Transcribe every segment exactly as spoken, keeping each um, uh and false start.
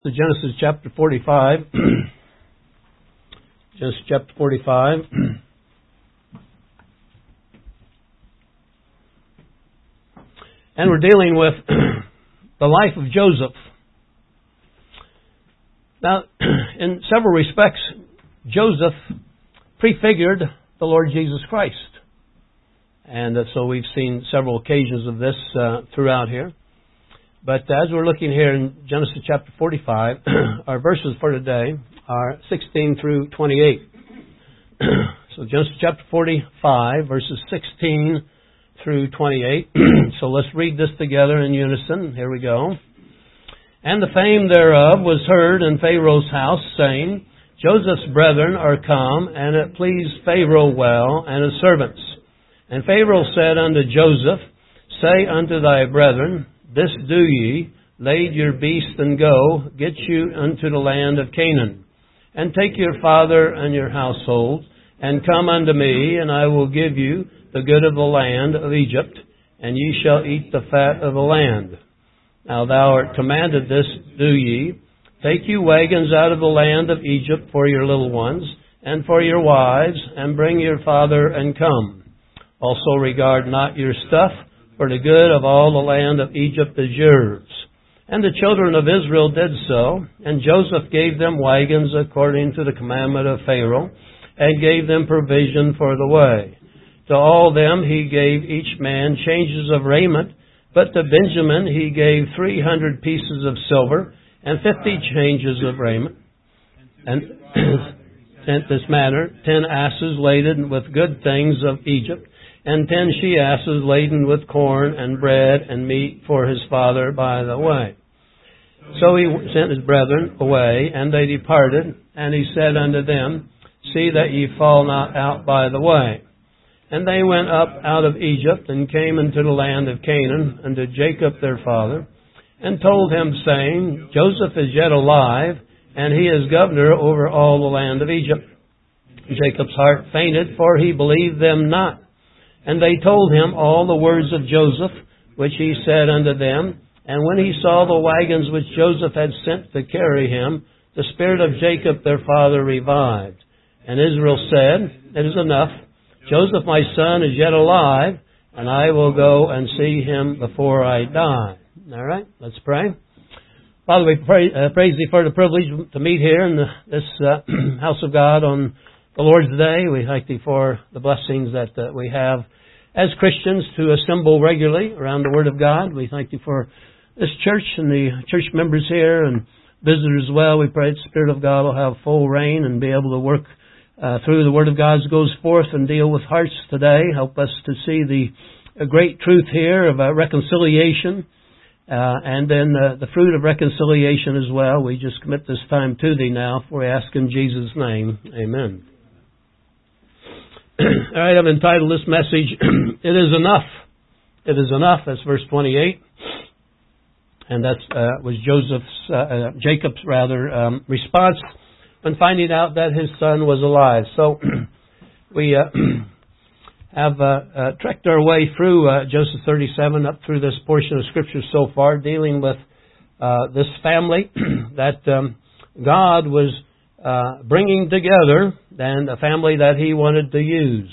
So Genesis chapter forty-five. Genesis chapter forty-five. And we're dealing with the life of Joseph. Now, in several respects, Joseph prefigured the Lord Jesus Christ. And uh, so we've seen several occasions of this uh, throughout here. But as we're looking here in Genesis chapter forty-five, our verses for today are sixteen through twenty-eight. So Genesis chapter forty-five, verses sixteen through twenty-eight. So let's read this together in unison. Here we go. And the fame thereof was heard in Pharaoh's house, saying, Joseph's brethren are come, and it pleased Pharaoh well, and his servants. And Pharaoh said unto Joseph, Say unto thy brethren, This do ye, lade your beast and go, get you unto the land of Canaan, and take your father and your household, and come unto me, and I will give you the good of the land of Egypt, and ye shall eat the fat of the land. Now thou art commanded this, do ye, take you wagons out of the land of Egypt for your little ones, and for your wives, and bring your father and come. Also regard not your stuff, for the good of all the land of Egypt is yours. And the children of Israel did so, and Joseph gave them wagons according to the commandment of Pharaoh, and gave them provision for the way. To all them he gave each man changes of raiment, but to Benjamin he gave three hundred pieces of silver, and fifty changes of raiment. And sent this manner ten asses laden with good things of Egypt, and ten she-asses laden with corn and bread and meat for his father by the way. So he sent his brethren away, and they departed, and he said unto them, See that ye fall not out by the way. And they went up out of Egypt, and came into the land of Canaan, unto Jacob their father, and told him, saying, Joseph is yet alive, and he is governor over all the land of Egypt. Jacob's heart fainted, for he believed them not. And they told him all the words of Joseph, which he said unto them. And when he saw the wagons which Joseph had sent to carry him, the spirit of Jacob their father revived. And Israel said, It is enough. Joseph my son is yet alive, and I will go and see him before I die. All right, let's pray. Father, we pray, uh, praise Thee for the privilege to meet here in the, this uh, house of God on the Lord's Day. We thank Thee for the blessings that uh, we have as Christians to assemble regularly around the Word of God. We thank Thee for this church and the church members here and visitors as well. We pray the Spirit of God will have full reign and be able to work uh, through the Word of God as it goes forth and deal with hearts today. Help us to see the uh, great truth here of uh, reconciliation uh, and then uh, the fruit of reconciliation as well. We just commit this time to Thee now, for we ask in Jesus' name. Amen. All right, I've entitled this message, It is Enough. It is Enough. That's verse twenty-eight. And that uh, was Joseph's, uh, uh, Jacob's rather, um, response when finding out that his son was alive. So we uh, have uh, uh, trekked our way through uh, Genesis thirty-seven up through this portion of Scripture so far, dealing with uh, this family that um, God was Uh, bringing together and a family that He wanted to use.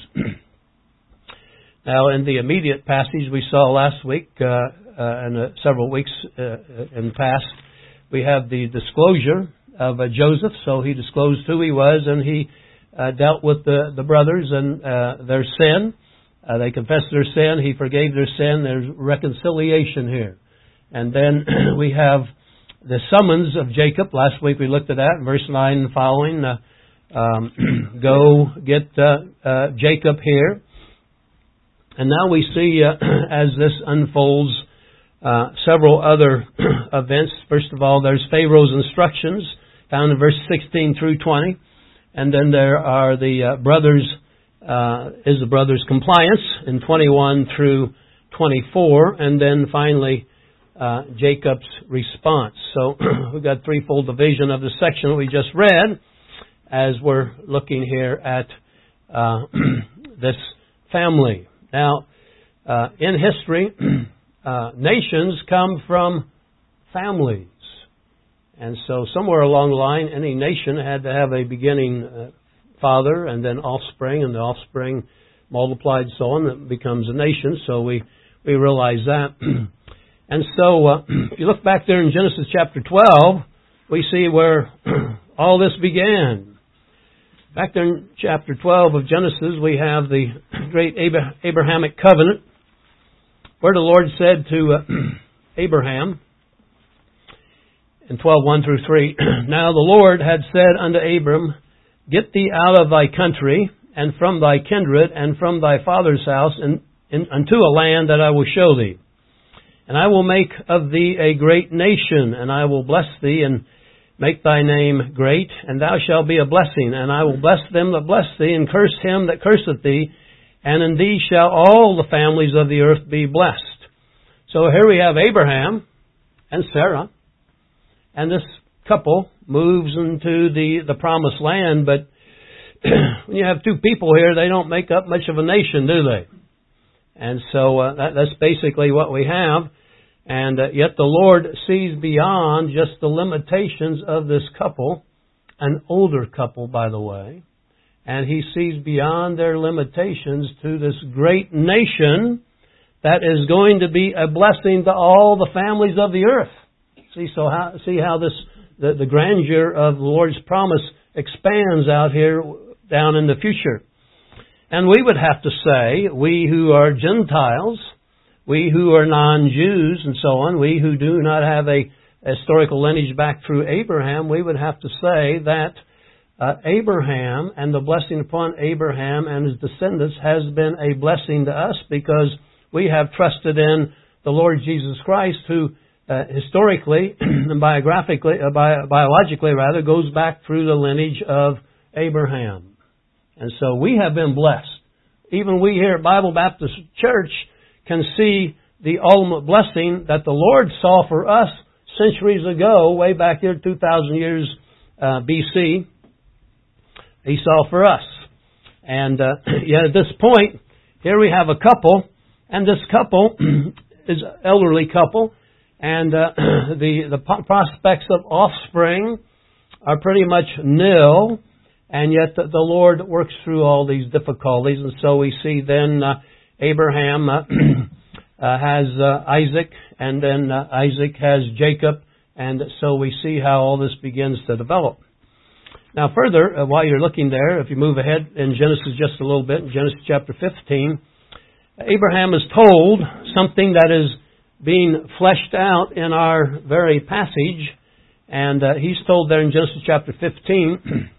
Now, in the immediate passage we saw last week uh, uh, and uh, several weeks uh, in the past, we have the disclosure of uh, Joseph. So he disclosed who he was, and he uh, dealt with the, the brothers and uh, their sin. Uh, they confessed their sin. He forgave their sin. There's reconciliation here. And then we have the summons of Jacob. Last week we looked at that in verse nine and following. Uh, um, go get uh, uh, Jacob here. And now we see, uh, as this unfolds, uh, several other events. First of all, there's Pharaoh's instructions, found in verse sixteen through twenty. And then there are the uh, brothers, uh, is the brothers' compliance in twenty-one through twenty-four. And then finally, Uh, Jacob's response. So we've got threefold division of the section we just read as we're looking here at uh, this family. Now, uh, in history, uh, nations come from families. And so somewhere along the line, any nation had to have a beginning uh, father and then offspring, and the offspring multiplied so on, it becomes a nation. So we, we realize that. And so uh, if you look back there in Genesis chapter twelve, we see where all this began. Back there in chapter twelve of Genesis, we have the great Abrahamic covenant, where the Lord said to uh, Abraham, in twelve, one through three, Now the Lord had said unto Abram, Get thee out of thy country, and from thy kindred, and from thy father's house, and, and unto a land that I will show thee. And I will make of thee a great nation, and I will bless thee, and make thy name great, and thou shalt be a blessing. And I will bless them that bless thee, and curse him that curseth thee, and in thee shall all the families of the earth be blessed. So here we have Abraham and Sarah, and this couple moves into the, the promised land, but when you have two people here, they don't make up much of a nation, do they? And so uh, that, that's basically what we have. And uh, yet the Lord sees beyond just the limitations of this couple, an older couple, by the way, and He sees beyond their limitations to this great nation that is going to be a blessing to all the families of the earth. See, so how, see how this the, the grandeur of the Lord's promise expands out here down in the future. And we would have to say, we who are Gentiles, we who are non-Jews and so on, we who do not have a historical lineage back through Abraham, we would have to say that uh, Abraham and the blessing upon Abraham and his descendants has been a blessing to us because we have trusted in the Lord Jesus Christ, who uh, historically and biographically, uh, bi- biologically rather, goes back through the lineage of Abraham. And so we have been blessed. Even we here at Bible Baptist Church can see the ultimate blessing that the Lord saw for us centuries ago, way back here, two thousand years uh, B C. He saw for us. And uh, yet at this point, here we have a couple, and this couple is an elderly couple, and uh, the, the prospects of offspring are pretty much nil. And yet the, the Lord works through all these difficulties. And so we see then uh, Abraham uh, uh, has uh, Isaac, and then uh, Isaac has Jacob. And so we see how all this begins to develop. Now further, uh, while you're looking there, if you move ahead in Genesis just a little bit, in Genesis chapter fifteen, Abraham is told something that is being fleshed out in our very passage. And uh, he's told there in Genesis chapter fifteen...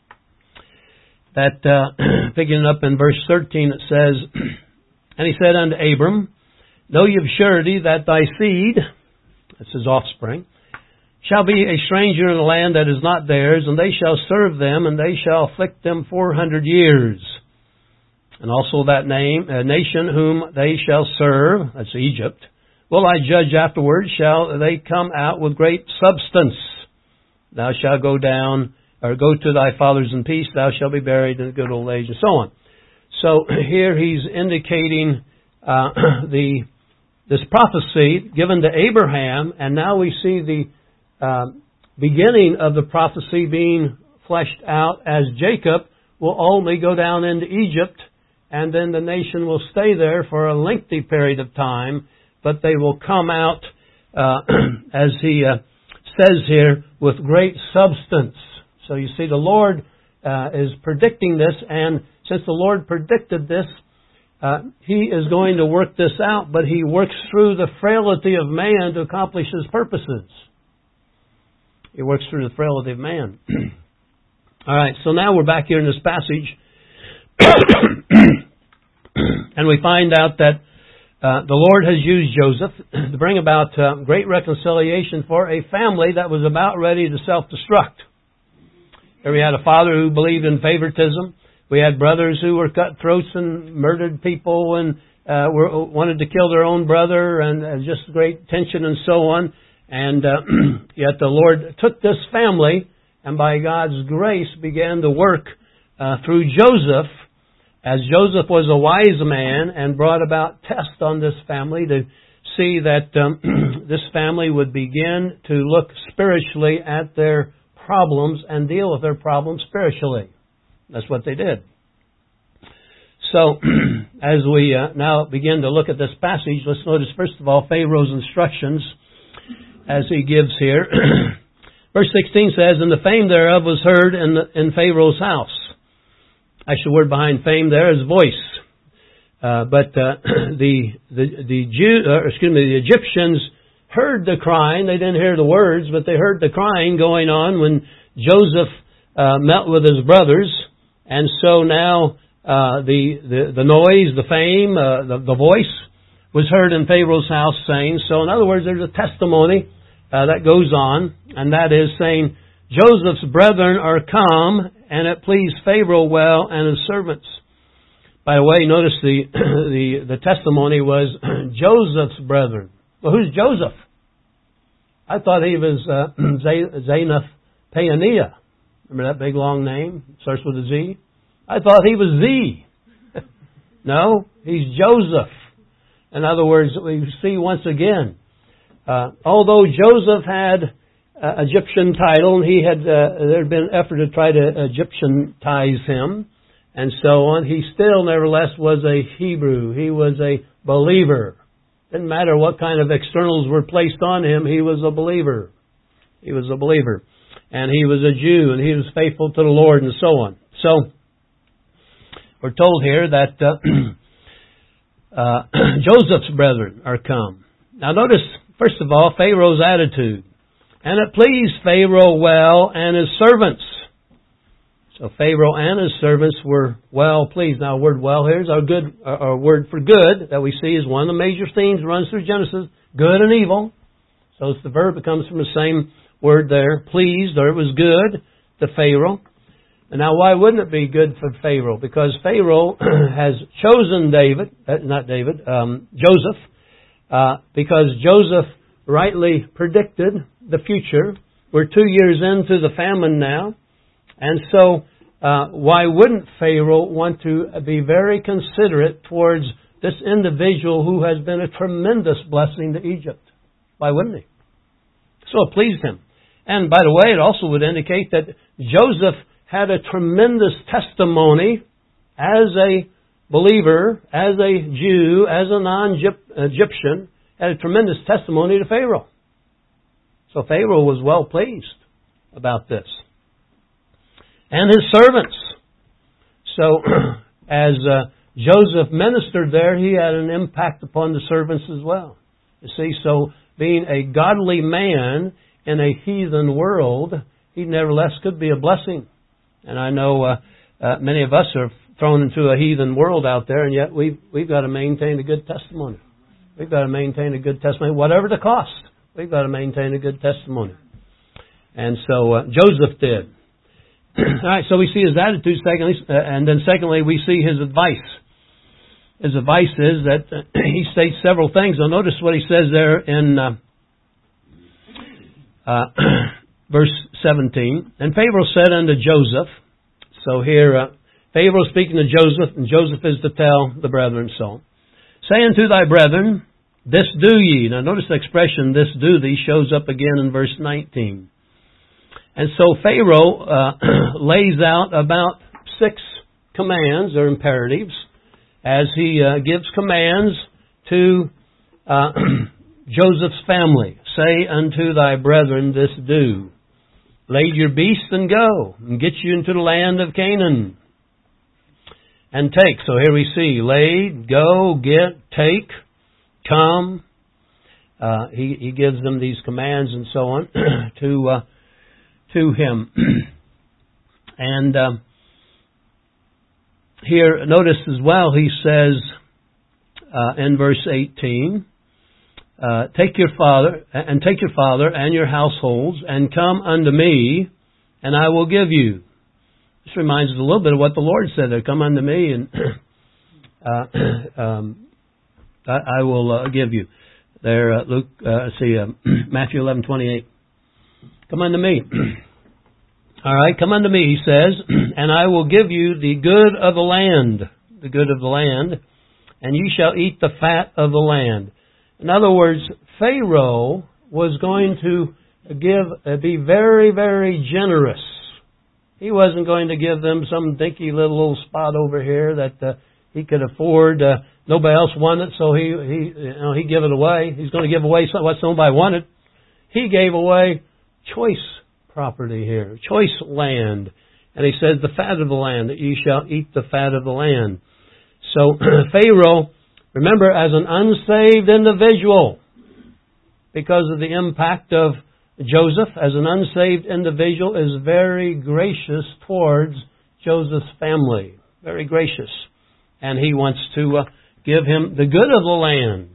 that, uh, picking up in verse thirteen, it says, And he said unto Abram, Know ye of surety that thy seed, that's his offspring, shall be a stranger in a land that is not theirs, and they shall serve them, and they shall afflict them four hundred years. And also that name, a nation whom they shall serve, that's Egypt, will I judge afterwards, shall they come out with great substance. Thou shalt go down, or go to thy fathers in peace, thou shalt be buried in a good old age, and so on. So here he's indicating uh, the this prophecy given to Abraham, and now we see the uh, beginning of the prophecy being fleshed out as Jacob will only go down into Egypt, and then the nation will stay there for a lengthy period of time, but they will come out, uh, as he uh, says here, with great substance. So you see, the Lord uh, is predicting this, and since the Lord predicted this, uh, He is going to work this out, but He works through the frailty of man to accomplish His purposes. He works through the frailty of man. All right, so now we're back here in this passage, and we find out that uh, the Lord has used Joseph to bring about uh, great reconciliation for a family that was about ready to self-destruct. Here we had a father who believed in favoritism. We had brothers who were cut throats and murdered people and uh, were, wanted to kill their own brother, and uh, just great tension and so on. And uh, yet the Lord took this family and by God's grace began to work uh, through Joseph, as Joseph was a wise man and brought about test on this family to see that um, this family would begin to look spiritually at their problems and deal with their problems spiritually. That's what they did. So, as we uh, now begin to look at this passage, let's notice first of all Pharaoh's instructions as he gives here. Verse sixteen says, "And the fame thereof was heard in, the, in Pharaoh's house." Actually, the word behind fame there is voice. Uh, but uh, the the the Jew, uh, excuse me, the Egyptians heard the crying. They didn't hear the words, but they heard the crying going on when Joseph uh, met with his brothers, and so now uh, the, the the noise, the fame, uh, the the voice was heard in Pharaoh's house, saying. So, in other words, there's a testimony uh, that goes on, and that is saying, "Joseph's brethren are come, and it pleased Pharaoh well and his servants." By the way, notice the the, the testimony was Joseph's brethren. Well, who's Joseph? I thought he was uh, Zainath Paeania. Remember that big long name? Starts with a Z. I thought he was Z. No, he's Joseph. In other words, we see once again, uh, although Joseph had uh, Egyptian title, and he had uh, there had been an effort to try to Egyptianize him, and so on, he still, nevertheless, was a Hebrew. He was a believer. Didn't matter what kind of externals were placed on him, he was a believer. He was a believer. And he was a Jew, and he was faithful to the Lord, and so on. So, we're told here that uh, uh, Joseph's brethren are come. Now notice, first of all, Pharaoh's attitude. "And it pleased Pharaoh well and his servants." So Pharaoh and his servants were well pleased. Now, the word "well" here is our good, our word for good that we see is one of the major themes that runs through Genesis: good and evil. So it's the verb that comes from the same word there, pleased, or it was good to Pharaoh. And now, why wouldn't it be good for Pharaoh? Because Pharaoh has chosen David, uh, not David, um, Joseph, uh, because Joseph rightly predicted the future. We're two years into the famine now. And so, uh, why wouldn't Pharaoh want to be very considerate towards this individual who has been a tremendous blessing to Egypt? Why wouldn't he? So it pleased him. And by the way, it also would indicate that Joseph had a tremendous testimony as a believer, as a Jew, as a non-Egyptian, had a tremendous testimony to Pharaoh. So Pharaoh was well pleased about this. And his servants. So, as uh, Joseph ministered there, he had an impact upon the servants as well. You see, so being a godly man in a heathen world, he nevertheless could be a blessing. And I know uh, uh, many of us are thrown into a heathen world out there, and yet we've, we've got to maintain a good testimony. We've got to maintain a good testimony, whatever the cost. We've got to maintain a good testimony. And so uh, Joseph did. All right, so we see his attitude, secondly, uh, and then secondly, we see his advice. His advice is that uh, he states several things. Now notice what he says there in uh, uh, verse seventeen. "And Pharaoh said unto Joseph," so here uh, Pharaoh speaking to Joseph, and Joseph is to tell the brethren so, "Say unto thy brethren, this do ye." Now notice the expression, "this do thee," shows up again in verse nineteen. And so Pharaoh uh, lays out about six commands or imperatives as he uh, gives commands to uh, Joseph's family. "Say unto thy brethren, this do. Lade your beasts and go, and get you into the land of Canaan. And take." So here we see, lade, go, get, take, come. Uh, he, he gives them these commands and so on to... Uh, to him. And um, here, notice as well, he says uh, in verse eighteen, uh, "Take your father, and take your father and your households, and come unto me, and I will give you." This reminds us a little bit of what the Lord said there. "Come unto me, and uh, um, I, I will uh, give you." There, uh, Luke, uh, see, uh, Matthew eleven twenty-eight. "Come unto me." All right, "Come unto me," he says, "and I will give you the good of the land," the good of the land, "and you shall eat the fat of the land." In other words, Pharaoh was going to give, uh, be very, very generous. He wasn't going to give them some dinky little, little spot over here that uh, he could afford. Uh, nobody else wanted it, so he he you know he give it away. He's going to give away what somebody wanted. He gave away choice property here, choice land, and he says, "The fat of the land, that ye shall eat the fat of the land." So Pharaoh, remember, as an unsaved individual, because of the impact of Joseph, as an unsaved individual, is very gracious towards Joseph's family. Very gracious. And he wants to uh, give him the good of the land.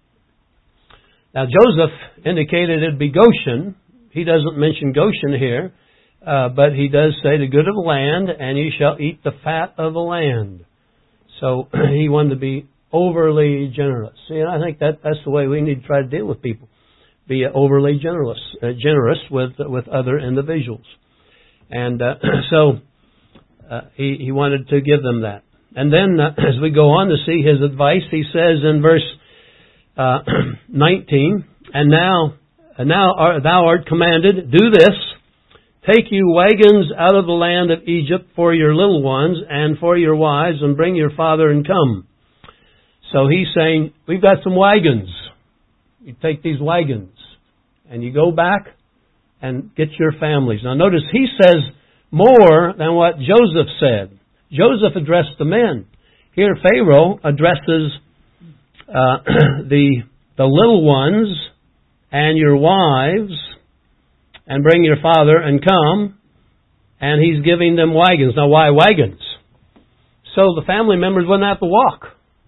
Now, Joseph indicated it'd be Goshen. He doesn't mention Goshen here, uh, but he does say the good of the land, and ye shall eat the fat of the land. So he wanted to be overly generous. See, and I think that that's the way we need to try to deal with people. Be overly generous, uh, generous with with other individuals, and uh, so uh, he he wanted to give them that. And then, uh, as we go on to see his advice, he says in verse uh, nineteen, "And now, and now art, thou art commanded, do this: take you wagons out of the land of Egypt for your little ones and for your wives, and bring your father and come." So he's saying, we've got some wagons. You take these wagons and you go back and get your families. Now notice he says more than what Joseph said. Joseph addressed the men. Here Pharaoh addresses uh, the the little ones and your wives, and bring your father and come, and he's giving them wagons. Now why wagons? So the family members wouldn't have to walk.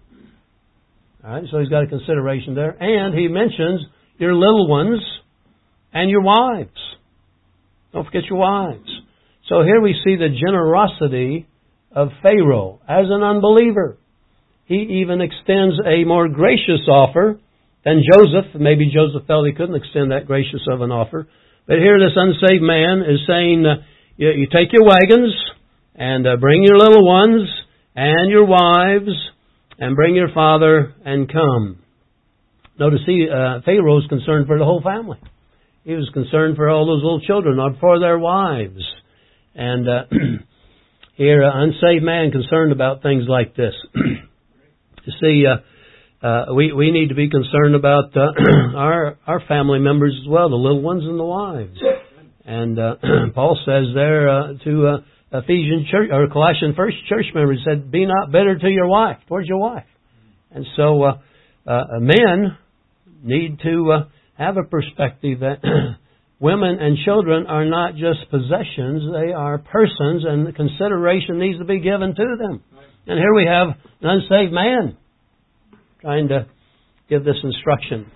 All right, so he's got a consideration there. And he mentions your little ones and your wives. Don't forget your wives. So here we see the generosity of Pharaoh as an unbeliever. He even extends a more gracious offer than Joseph. Maybe Joseph felt he couldn't extend that gracious of an offer. But here this unsaved man is saying, uh, you, you take your wagons and uh, bring your little ones and your wives, and bring your father and come. Notice he, uh, Pharaoh was concerned for the whole family. He was concerned for all those little children, or for their wives. And uh, here, an unsaved man concerned about things like this. You see, uh, uh, we we need to be concerned about uh, our our family members as well, the little ones and the wives. And uh, Paul says there uh, to uh, Ephesian church or Colossian first church members, said, "Be not bitter to your wife," towards your wife. And so, uh, uh, men need to uh, have a perspective that women and children are not just possessions; they are persons, and the consideration needs to be given to them. And here we have an unsaved man trying to give this instruction.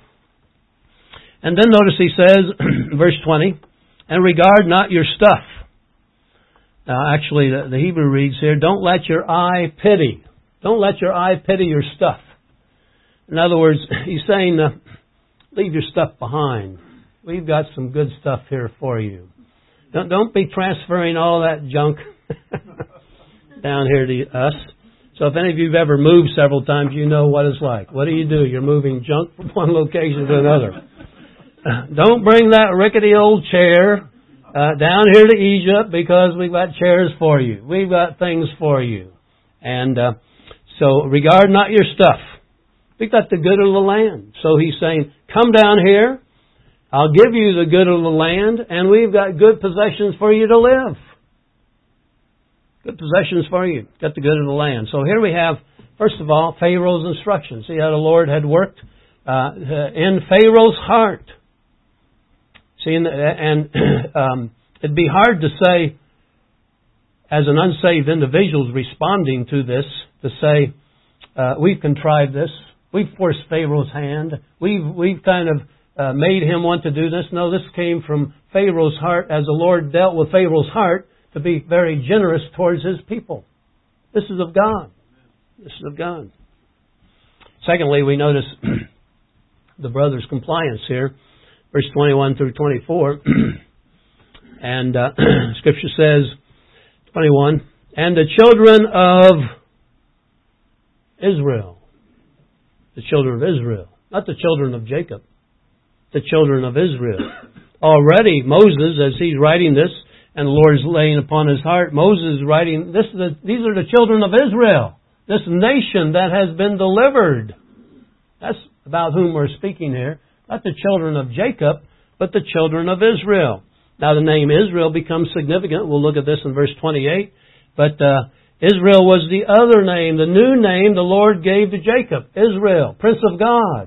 And then notice he says, verse twenty, "And regard not your stuff." Now, actually, the, the Hebrew reads here, "Don't let your eye pity." Don't let your eye pity your stuff. In other words, he's saying, uh, leave your stuff behind. We've got some good stuff here for you. Don't, don't be transferring all that junk down here to us. So if any of you have ever moved several times, you know what it's like. What do you do? You're moving junk from one location to another. Don't bring that rickety old chair Uh, down here to Egypt, because we've got chairs for you. We've got things for you. And uh, so regard not your stuff. We've got the good of the land. So he's saying, come down here. I'll give you the good of the land, and we've got good possessions for you to live. Good possessions for you. Got the good of the land. So here we have, first of all, Pharaoh's instructions. See how the Lord had worked uh, in Pharaoh's heart. See, and, and um, it'd be hard to say, as an unsaved individual responding to this, to say, uh, we've contrived this, we've forced Pharaoh's hand, we've we've kind of uh, made him want to do this. No, this came from Pharaoh's heart, as the Lord dealt with Pharaoh's heart to be very generous towards his people. This is of God. This is of God. Secondly, we notice the brother's compliance here. Verse twenty-one through twenty-four, and uh, Scripture says, twenty-one, "And the children of Israel," the children of Israel. not the children of Jacob, the children of Israel. Already Moses, as he's writing this, and the Lord is laying upon his heart, Moses is writing, this is the, these are the children of Israel, this nation that has been delivered. That's about whom we're speaking here. Not the children of Jacob, but the children of Israel. Now the name Israel becomes significant. We'll look at this in verse twenty-eight. But uh, Israel was the other name, the new name the Lord gave to Jacob. Israel, Prince of God.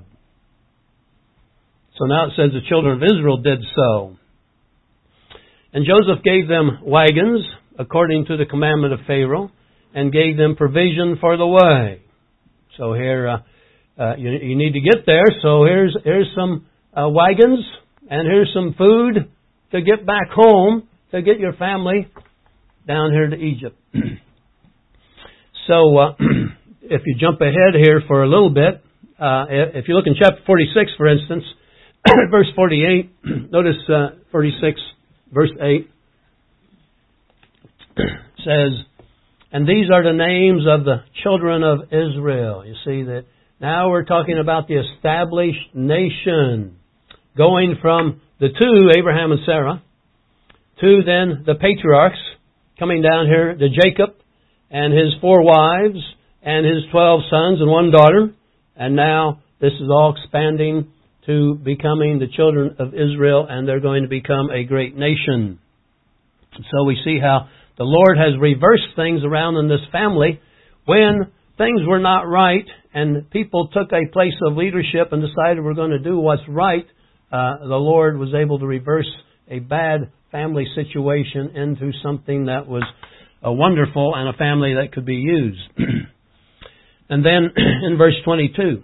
So now it says the children of Israel did so. And Joseph gave them wagons, according to the commandment of Pharaoh, and gave them provision for the way. So here, uh, uh, you, you need to get there, so here's, here's some uh, wagons, and here's some food to get back home, to get your family down here to Egypt. So, uh, if you jump ahead here for a little bit, uh, if you look in chapter forty-six, for instance, verse forty-eight, notice uh, forty-six, verse eight, says, and these are the names of the children of Israel. You see that now we're talking about the established nation, going from the two, Abraham and Sarah, to then the patriarchs, coming down here to Jacob and his four wives and his twelve sons and one daughter. And now this is all expanding to becoming the children of Israel, and they're going to become a great nation. So we see how the Lord has reversed things around in this family when things were not right and people took a place of leadership and decided we're going to do what's right. Uh, the Lord was able to reverse a bad family situation into something that was uh, wonderful and a family that could be used. And then in verse twenty-two,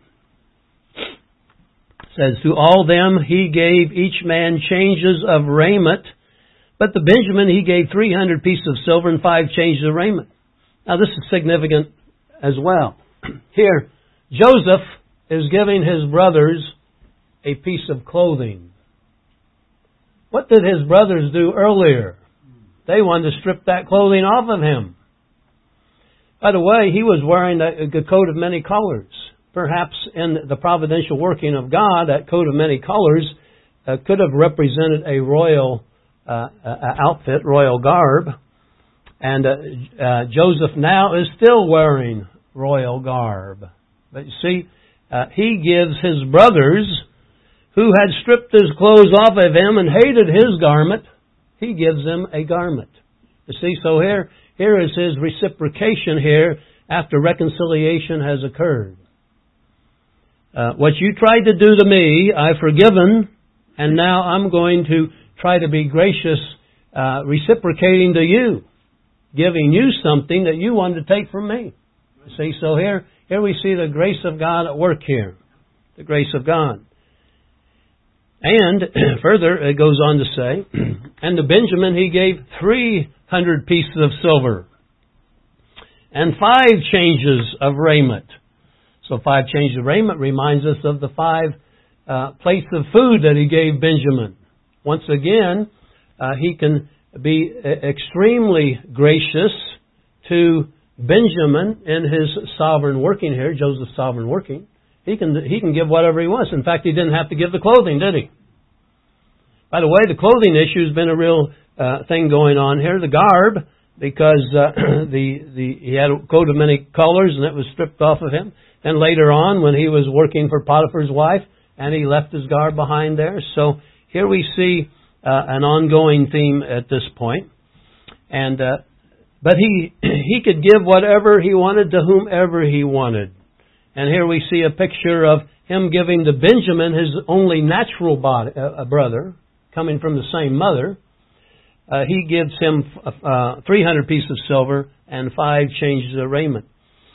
it says, to all them he gave each man changes of raiment, but to Benjamin he gave three hundred pieces of silver and five changes of raiment. Now this is significant as well. Here, Joseph is giving his brothers a piece of clothing. What did his brothers do earlier? They wanted to strip that clothing off of him. By the way, he was wearing a, a coat of many colors. Perhaps in the providential working of God, that coat of many colors uh, could have represented a royal uh, uh, outfit, royal garb. And uh, uh, Joseph now is still wearing royal garb. But you see, uh, he gives his brothers, who had stripped his clothes off of him and hated his garment, he gives them a garment. You see, so here, here is his reciprocation here after reconciliation has occurred. Uh, what you tried to do to me, I've forgiven, and now I'm going to try to be gracious, uh, reciprocating to you, giving you something that you wanted to take from me. You see, so here, here we see the grace of God at work here. The grace of God. And further, it goes on to say, and to Benjamin he gave three hundred pieces of silver and five changes of raiment. So five changes of raiment reminds us of the five uh, plates of food that he gave Benjamin. Once again, uh, he can be extremely gracious to Benjamin in his sovereign working here, Joseph's sovereign working. He can he can give whatever he wants. In fact, he didn't have to give the clothing, did he? By the way, the clothing issue has been a real uh, thing going on here. The garb, because uh, the the he had a coat of many colors and it was stripped off of him. And later on, when he was working for Potiphar's wife, and he left his garb behind there. So here we see uh, an ongoing theme at this point. And uh, but he he could give whatever he wanted to whomever he wanted. And here we see a picture of him giving to Benjamin, his only natural body, uh, brother, coming from the same mother. Uh, he gives him uh, three hundred pieces of silver and five changes of raiment.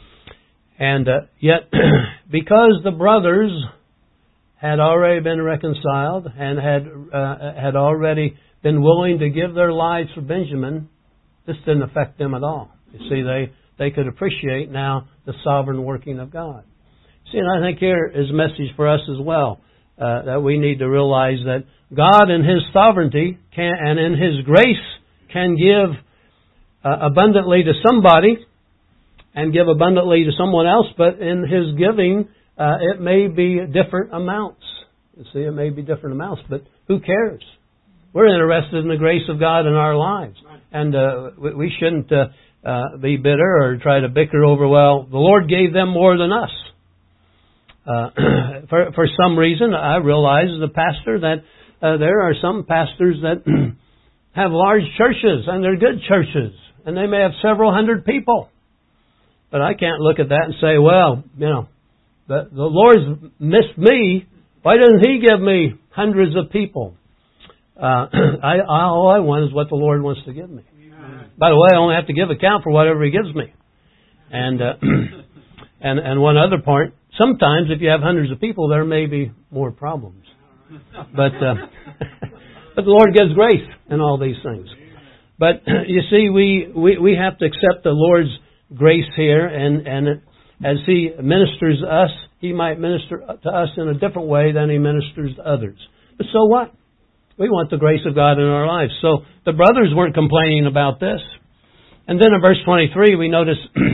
And uh, yet, because the brothers had already been reconciled and had uh, had already been willing to give their lives for Benjamin, this didn't affect them at all. You see, they, they could appreciate now the sovereign working of God. See, and I think here is a message for us as well, uh, that we need to realize that God in His sovereignty can, and in His grace can give uh, abundantly to somebody and give abundantly to someone else, but in His giving, Uh, it may be different amounts. You see, it may be different amounts, but who cares? We're interested in the grace of God in our lives. And uh, we shouldn't uh, uh, be bitter or try to bicker over, well, the Lord gave them more than us. Uh, for, for some reason, I realize as a pastor that uh, there are some pastors that have large churches, and they're good churches, and they may have several hundred people. But I can't look at that and say, well, you know, the, the Lord's missed me. Why doesn't He give me hundreds of people? Uh, I, I, all I want is what the Lord wants to give me. Amen. By the way, I only have to give account for whatever He gives me. And uh, and and one other part, sometimes if you have hundreds of people, there may be more problems. But uh, but the Lord gives grace in all these things. But you see, we, we, we have to accept the Lord's grace here, and, and as He ministers us, He might minister to us in a different way than He ministers to others. But so what? We want the grace of God in our lives. So the brothers weren't complaining about this. And then in verse twenty-three, we notice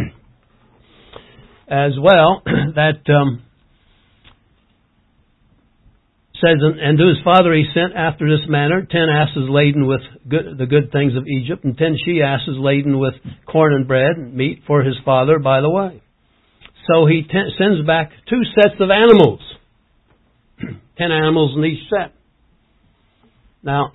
as well that um, says, and to his father he sent after this manner ten asses laden with good, the good things of Egypt, and ten she asses laden with corn and bread and meat for his father by the way. So he ten, sends back two sets of animals, ten animals in each set. Now,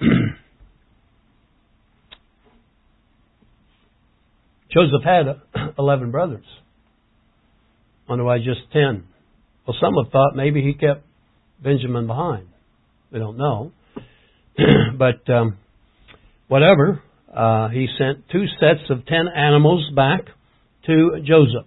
Joseph had eleven brothers. Wonder why just ten? Well, some have thought maybe he kept Benjamin behind. We don't know. But um, whatever, uh, he sent two sets of ten animals back to Joseph.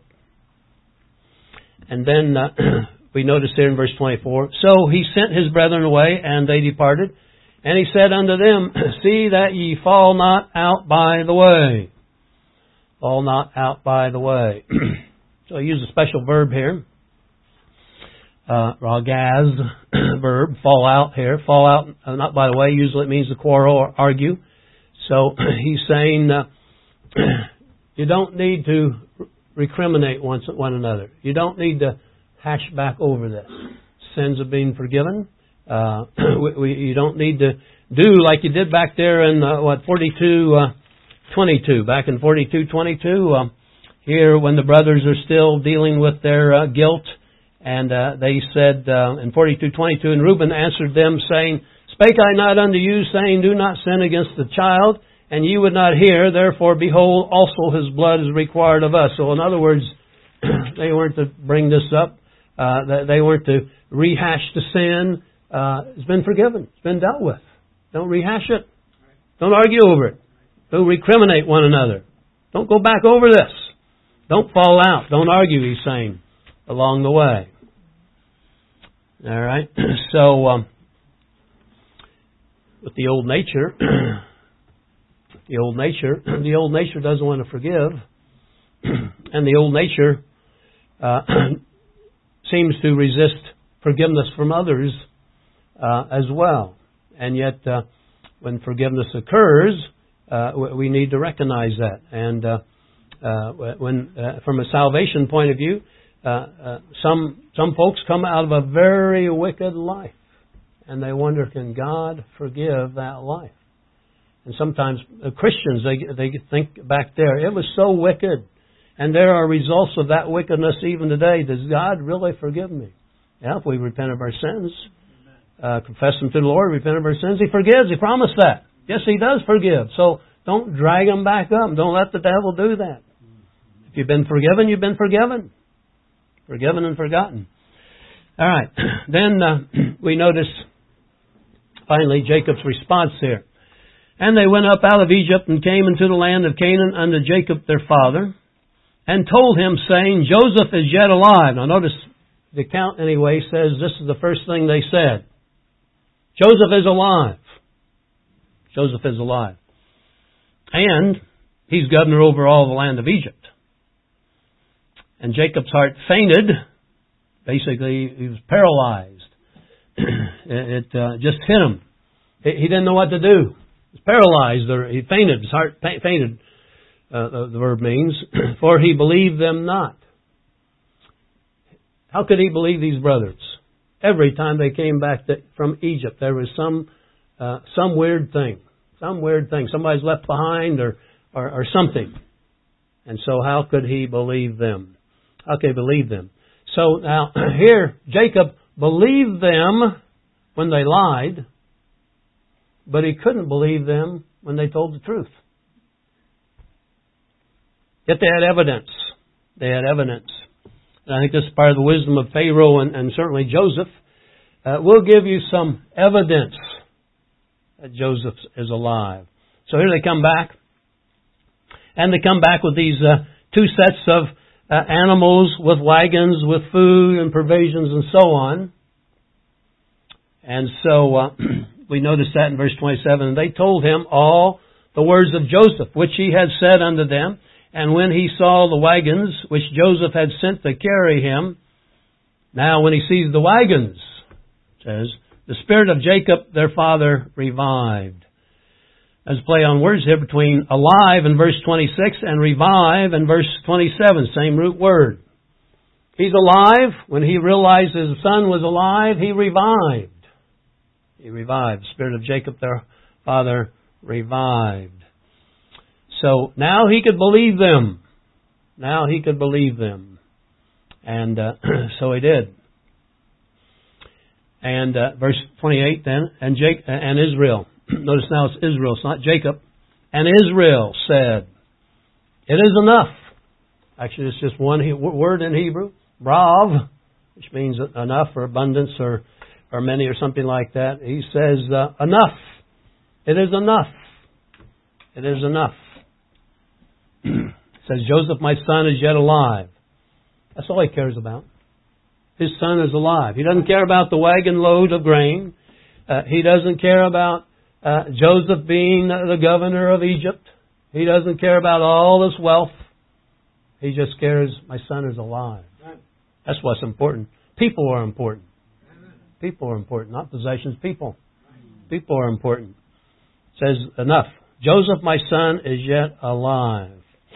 And then uh, we notice here in verse twenty-four, so he sent his brethren away, and they departed. And he said unto them, see that ye fall not out by the way. Fall not out by the way. So I use a special verb here. Uh, ragaz verb, fall out here. Fall out, uh, not by the way, usually it means to quarrel or argue. So he's saying, uh, you don't need to recriminate one, one another. You don't need to hash back over this. Sins have been forgiven. Uh, we, we, you don't need to do like you did back there in, uh, what, forty-two twenty-two. Back in forty-two twenty-two, uh, here when the brothers are still dealing with their uh, guilt, and uh, they said uh, in forty-two twenty-two, and Reuben answered them, saying, spake I not unto you, saying, do not sin against the child, and ye would not hear, therefore behold, also his blood is required of us. So in other words, they weren't to bring this up. Uh, they weren't to rehash the sin. Uh, it's been forgiven. It's been dealt with. Don't rehash it. Don't argue over it. Don't recriminate one another. Don't go back over this. Don't fall out. Don't argue, he's saying, along the way. All right. So, um, with the old nature, the old nature, the old nature doesn't want to forgive, and the old nature uh, seems to resist forgiveness from others uh, as well. And yet, uh, when forgiveness occurs, uh, we need to recognize that. And uh, uh, when, uh, from a salvation point of view, uh, uh, some some folks come out of a very wicked life, and they wonder, can God forgive that life? And sometimes uh, Christians, they they think back there, it was so wicked, and there are results of that wickedness even today. Does God really forgive me? Yeah, if we repent of our sins, uh, confess them to the Lord, repent of our sins, He forgives. He promised that. Yes, He does forgive. So don't drag them back up. Don't let the devil do that. If you've been forgiven, you've been forgiven. Forgiven and forgotten. All right. Then uh, we notice, finally, Jacob's response here. And they went up out of Egypt and came into the land of Canaan unto Jacob their father, and told him, saying, Joseph is yet alive. Now notice, the account anyway says this is the first thing they said. Joseph is alive. Joseph is alive. And he's governor over all the land of Egypt. And Jacob's heart fainted. Basically, he was paralyzed. it it uh, just hit him. He didn't know what to do. He was paralyzed, or he fainted. His heart fainted, uh, the verb means, for he believed them not. How could he believe these brothers? Every time they came back to, from Egypt, there was some uh, some weird thing. Some weird thing. Somebody's left behind or, or, or something. And so how could he believe them? How could he believe them? So now here, Jacob believed them when they lied, but he couldn't believe them when they told the truth. Yet they had evidence. They had evidence. And I think this is part of the wisdom of Pharaoh and, and certainly Joseph. Uh, we'll give you some evidence that Joseph is alive. So here they come back. And they come back with these uh, two sets of uh, animals with wagons, with food and provisions and so on. And so uh, we notice that in verse twenty-seven. And they told him all the words of Joseph, which he had said unto them. And when he saw the wagons, which Joseph had sent to carry him, now when he sees the wagons, it says, the spirit of Jacob their father revived. There's a play on words here between alive in verse twenty-six and revive in verse twenty-seven, same root word. He's alive. When he realized his son was alive, he revived. He revived. The spirit of Jacob their father revived. So now he could believe them. Now he could believe them. And uh, so he did. And uh, verse twenty-eight then, and Jake, and Israel. Notice now it's Israel, it's not Jacob. And Israel said, it is enough. Actually, it's just one he- word in Hebrew, brav, which means enough or abundance or, or many or something like that. He says, uh, enough. It is enough. It is enough. It says, Joseph, my son, is yet alive. That's all he cares about. His son is alive. He doesn't care about the wagon load of grain. Uh, he doesn't care about uh, Joseph being the governor of Egypt. He doesn't care about all this wealth. He just cares, my son is alive. That's what's important. People are important. People are important, not possessions. People. People are important. It says, enough. Joseph, my son, is yet alive.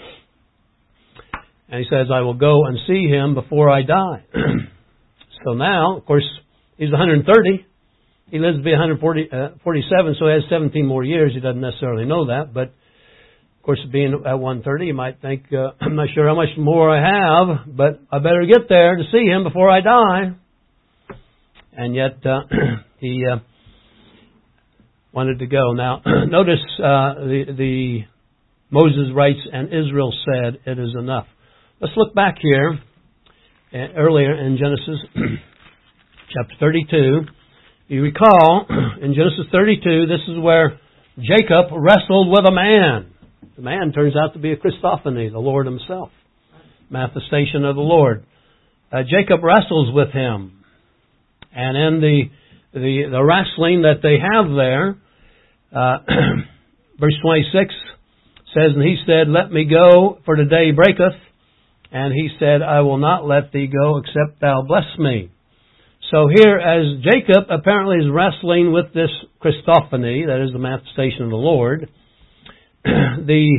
And he says, I will go and see him before I die. So now, of course, he's one hundred thirty. He lives to be one hundred forty-seven, so he has seventeen more years. He doesn't necessarily know that. But, of course, being at one hundred thirty, you might think, uh, I'm not sure how much more I have, but I better get there to see him before I die. And yet, uh, he uh, wanted to go. Now, notice uh, the, the Moses writes, and Israel said, it is enough. Let's look back here, uh, earlier in Genesis chapter thirty-two. You recall, in Genesis thirty-two, this is where Jacob wrestled with a man. The man turns out to be a Christophany, the Lord himself. Manifestation of the Lord. Uh, Jacob wrestles with him. And in the, the, the wrestling that they have there, uh, verse twenty-six says, and he said, let me go, for the day breaketh. And he said, I will not let thee go, except thou bless me. So here, as Jacob apparently is wrestling with this Christophany, that is the manifestation of the Lord, the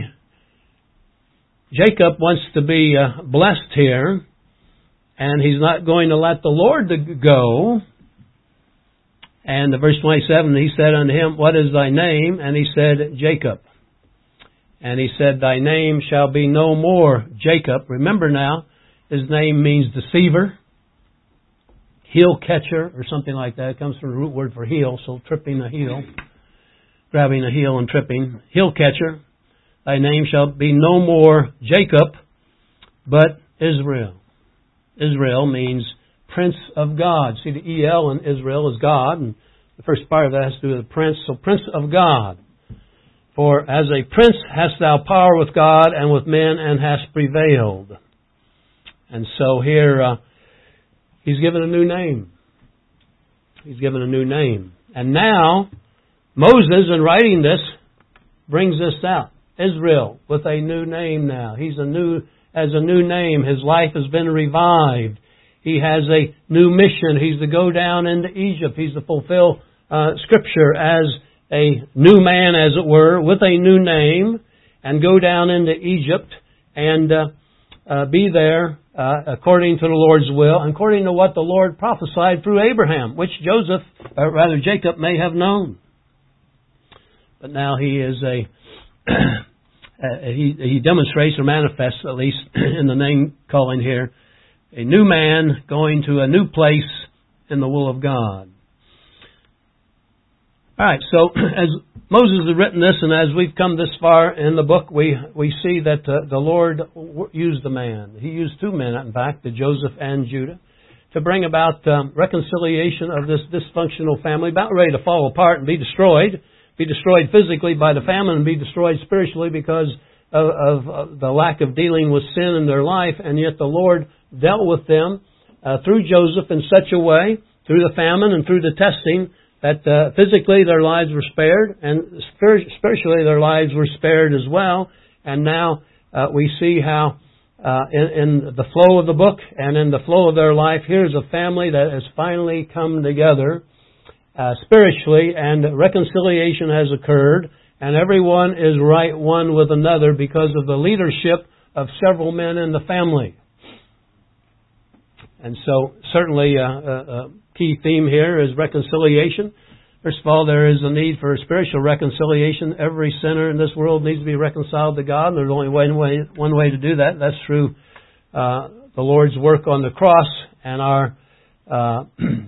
Jacob wants to be uh, blessed here, and he's not going to let the Lord go. And in verse twenty-seven, he said unto him, what is thy name? And he said, Jacob. And he said, thy name shall be no more Jacob. Remember now, his name means deceiver, heel catcher, or something like that. It comes from the root word for heel, so tripping a heel, grabbing a heel and tripping. Heel catcher. Thy name shall be no more Jacob, but Israel. Israel means Prince of God. See, the E L in Israel is God, and the first part of that has to do with the Prince. So Prince of God. For as a prince hast thou power with God and with men, and hast prevailed. And so here uh, he's given a new name. He's given a new name. And now Moses, in writing this, brings this out. Israel with a new name now. He's a new has a new name. His life has been revived. He has a new mission. He's to go down into Egypt. He's to fulfill uh, Scripture as a new man, as it were, with a new name, and go down into Egypt and uh, uh, be there uh, according to the Lord's will, according to what the Lord prophesied through Abraham, which Joseph, or rather Jacob, may have known. But now he is a uh, he he demonstrates or manifests, at least in the name calling here, a new man going to a new place in the will of God. All right, so as Moses has written this, and as we've come this far in the book, we we see that uh, the Lord used a man. He used two men, in fact, the Joseph and Judah, to bring about um, reconciliation of this dysfunctional family, about ready to fall apart and be destroyed, be destroyed physically by the famine, and be destroyed spiritually because of, of, of the lack of dealing with sin in their life. And yet the Lord dealt with them uh, through Joseph in such a way, through the famine and through the testing, that uh, physically their lives were spared, and spiritually their lives were spared as well. And now uh, we see how uh, in, in the flow of the book and in the flow of their life, here's a family that has finally come together uh, spiritually, and reconciliation has occurred, and everyone is right one with another because of the leadership of several men in the family. And so certainly uh, uh, uh, key theme here is reconciliation. First of all, there is a need for spiritual reconciliation. Every sinner in this world needs to be reconciled to God, and there's only one way, one way to do that. That's through uh, the Lord's work on the cross and our uh,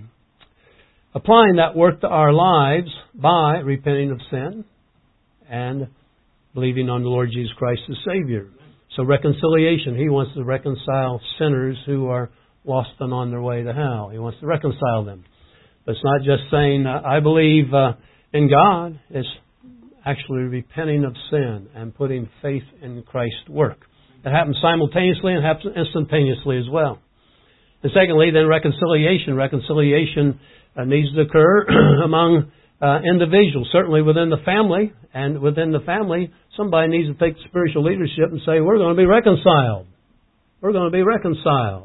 applying that work to our lives by repenting of sin and believing on the Lord Jesus Christ as Savior. So reconciliation, He wants to reconcile sinners who are lost and on their way to hell. He wants to reconcile them. But it's not just saying, uh, I believe uh, in God. It's actually repenting of sin and putting faith in Christ's work. It happens simultaneously and happens instantaneously as well. And secondly, then reconciliation. Reconciliation uh, needs to occur among uh, individuals, certainly within the family. And within the family, somebody needs to take spiritual leadership and say, we're going to be reconciled. We're going to be reconciled.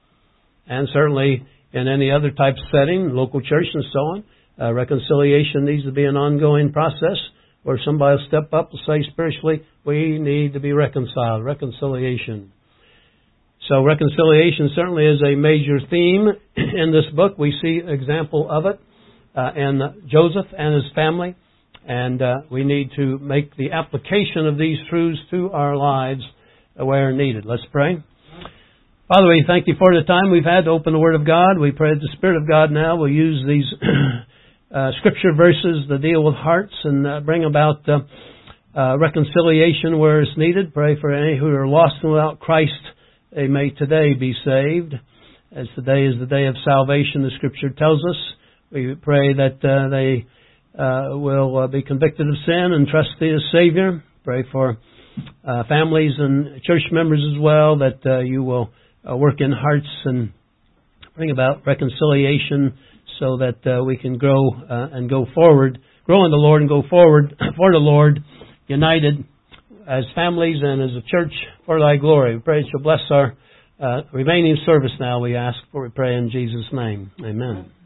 And certainly in any other type of setting, local church and so on, uh, reconciliation needs to be an ongoing process where somebody will step up and say spiritually, we need to be reconciled. Reconciliation. So reconciliation certainly is a major theme in this book. We see an example of it uh, in Joseph and his family. And uh, we need to make the application of these truths to our lives where needed. Let's pray. Father, we thank You for the time we've had to open the Word of God. We pray that the Spirit of God now will use these uh, Scripture verses to deal with hearts and uh, bring about uh, uh, reconciliation where it's needed. Pray for any who are lost and without Christ, they may today be saved. As today is the day of salvation, the Scripture tells us. We pray that uh, they uh, will uh, be convicted of sin and trust Thee as Savior. Pray for uh, families and church members as well, that uh, You will Uh, work in hearts and bring about reconciliation so that uh, we can grow uh, and go forward, grow in the Lord and go forward for the Lord, united as families and as a church for Thy glory. We pray that You'll bless our uh, remaining service now, we ask, for we pray in Jesus' name. Amen.